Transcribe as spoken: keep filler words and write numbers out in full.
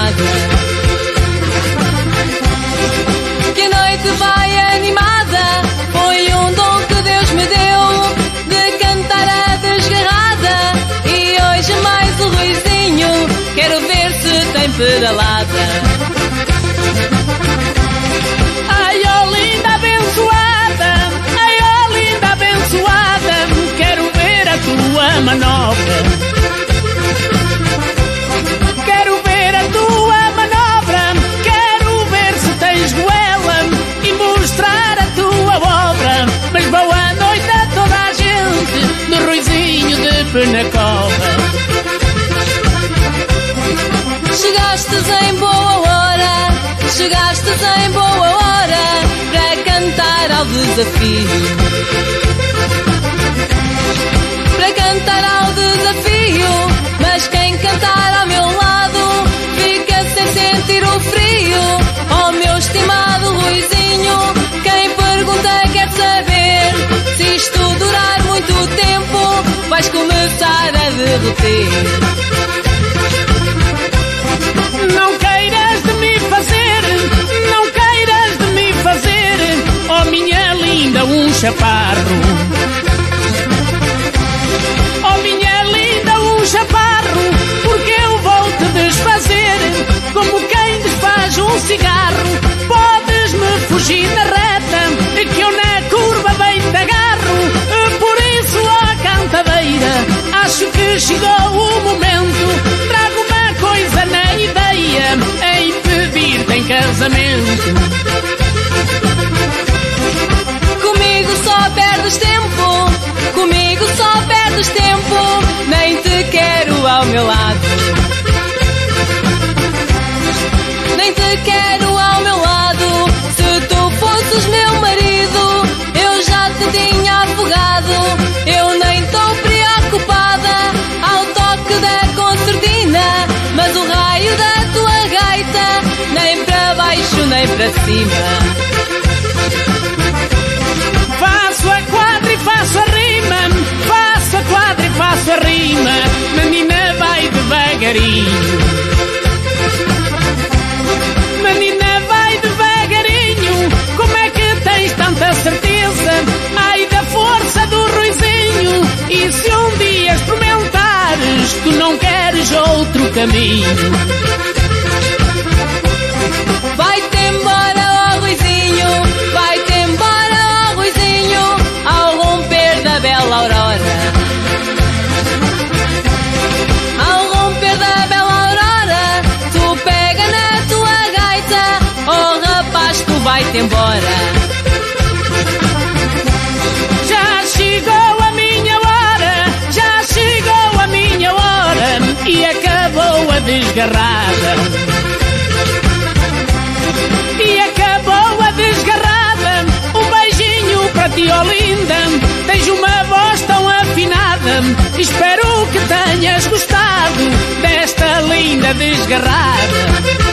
amada. Que a noite vai animada, foi um dom que Deus me deu, de cantar a desgarrada, e hoje mais o Ruizinho, quero ver se tem pedalada. Ai, oh linda abençoada, ai, oh linda abençoada, quero ver a tua manobra. Quero ver a tua manobra, quero ver se tens goela e mostrar a tua obra. Mas boa noite a toda a gente do Ruizinho de Penacova. Chegastes em boa hora, chegastes em boa hora, para cantar ao desafio. Para cantar ao desafio, mas quem cantar ao meu lado fica sem sentir o frio. Oh meu estimado Ruizinho, quem pergunta quer saber, se isto durar muito tempo, vais começar a derreter. Não queiras de me fazer, não queiras de me fazer, oh minha linda, um chaparro. Oh minha linda, um chaparro, porque eu vou te desfazer, como quem desfaz um cigarro. Podes-me fugir da reta, que eu na curva bem te agarro. Por isso, ó cantadeira, acho que chegou o momento. Trago uma coisa na ideia, em pedir-te em casamento. Comigo só perdes tempo, comigo só perdes tempo, nem te quero ao meu lado. Nem te quero ao meu lado, se tu fosses meu marido, eu já te tinha afogado. Eu nem estou preocupada ao toque da concertina, mas o raio da tua gaita, nem para baixo nem para cima. Faço a quadra e faço a rima, faço a quadra e faço a rima, menina vai devagarinho. Menina vai devagarinho, como é que tens tanta certeza? Ai da força do Ruizinho, e se um dia experimentares, tu não queres outro caminho. Vai-te embora, ó Ruizinho, vai-te embora, ó Ruizinho, ao romper da bela aurora. Ao romper da bela aurora, tu pega na tua gaita, oh rapaz, tu vai-te embora. Já chegou a minha hora, já chegou a minha hora, e acabou a desgarrada. E acabou a desgarrada, um beijinho para ti, ó linda, tens uma voz tão afinada, espero que tenhas gostado desta linda desgarrada.